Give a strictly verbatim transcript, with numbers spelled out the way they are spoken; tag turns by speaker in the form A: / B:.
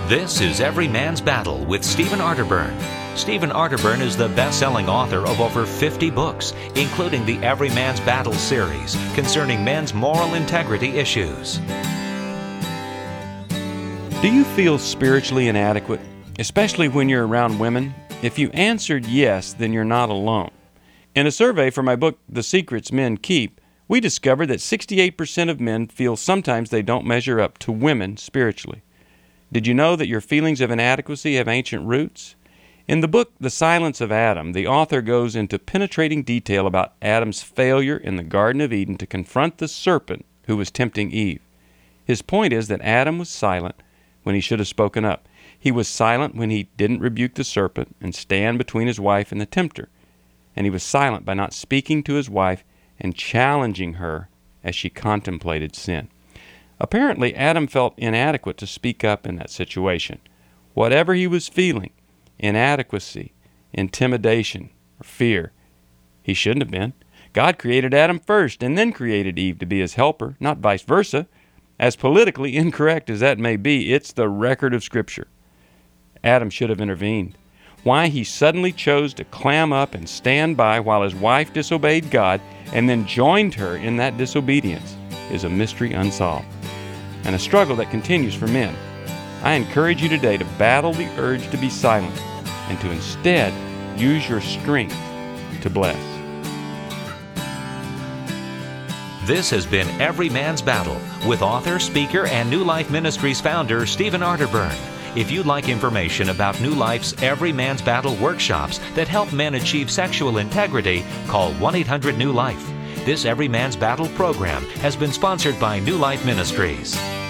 A: This is Every Man's Battle with Stephen Arterburn. Stephen Arterburn is the best-selling author of over fifty books, including the Every Man's Battle series concerning men's moral integrity issues.
B: Do you feel spiritually inadequate, especially when you're around women? If you answered yes, then you're not alone. In a survey for my book, The Secrets Men Keep, we discovered that sixty-eight percent of men feel sometimes they don't measure up to women spiritually. Did you know that your feelings of inadequacy have ancient roots? In the book, The Silence of Adam, the author goes into penetrating detail about Adam's failure in the Garden of Eden to confront the serpent who was tempting Eve. His point is that Adam was silent when he should have spoken up. He was silent when he didn't rebuke the serpent and stand between his wife and the tempter. And he was silent by not speaking to his wife and challenging her as she contemplated sin. Apparently, Adam felt inadequate to speak up in that situation. Whatever he was feeling, inadequacy, intimidation, or fear, he shouldn't have been. God created Adam first and then created Eve to be his helper, not vice versa. As politically incorrect as that may be, it's the record of Scripture. Adam should have intervened. Why he suddenly chose to clam up and stand by while his wife disobeyed God and then joined her in that disobedience is a mystery unsolved, and a struggle that continues for men. I encourage you today to battle the urge to be silent and to instead use your strength to bless.
A: This has been Every Man's Battle with author, speaker, and New Life Ministries founder Stephen Arterburn. If you'd like information about New Life's Every Man's Battle workshops that help men achieve sexual integrity, call one eight hundred new life. This Every Man's Battle program has been sponsored by New Life Ministries.